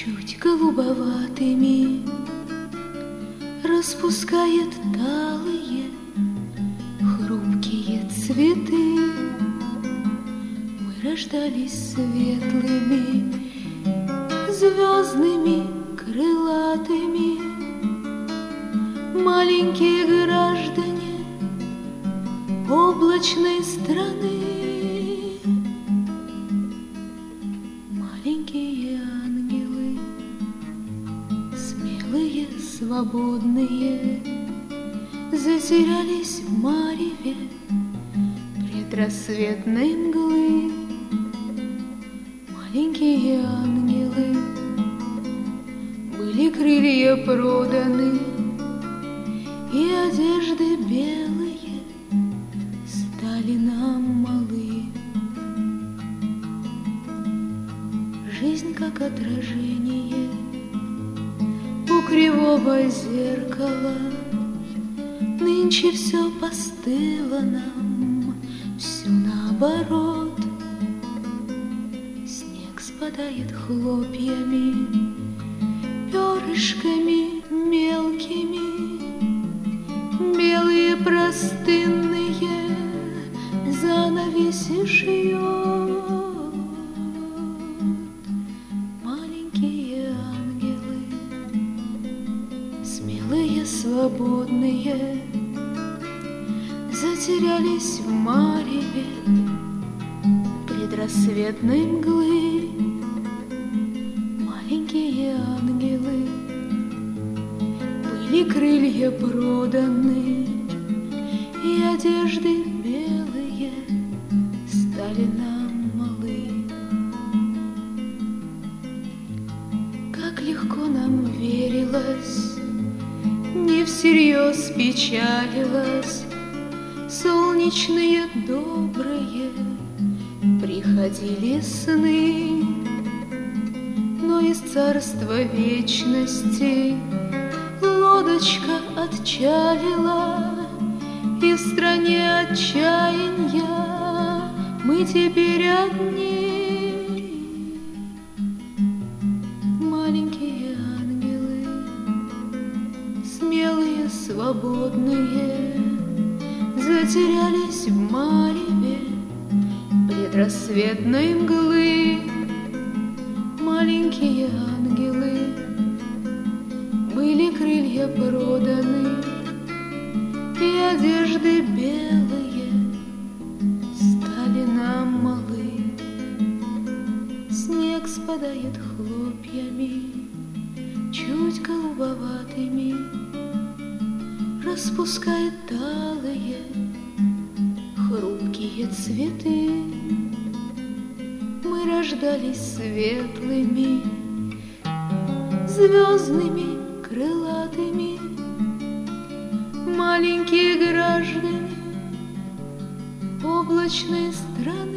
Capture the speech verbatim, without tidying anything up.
чуть голубоватыми распускает талые хрупкие цветы. Мы рождались светлыми, звездными, крылатыми, маленькие граждане облачной страны, маленькие ангелы, смелые, свободные, затерялись в мареве предрассветной мглы. Маленькие ангелы, были крылья проданы, и одежды белые стали нам малы. Жизнь как отражение у кривого зеркала. Нынче все постыло нам, все наоборот. Снег спадает хлопьями, перышками мелкими. Белые простынные занавеси шьет. Маленькие ангелы, смелые, свободные, затерялись в мареве предрассветной мглы. Маленькие ангелы, были крылья проданы, и одежды белые стали нам малы. Как легко нам верилось, не всерьез печалилось. Солнечные добрые приходили сны, но из царства вечности лодочка отчалила, и в стране отчаяния мы теперь одни. Маленькие ангелы, смелые, свободные, затерялись в мареве предрассветной мглы. Маленькие ангелы, были крылья проданы, и одежды белые стали нам малы. Снег спадает хлопьями, чуть голубоватыми, распускает талые хрупкие цветы. Мы рождались светлыми, звездными, крылатыми, маленькие граждане облачной страны.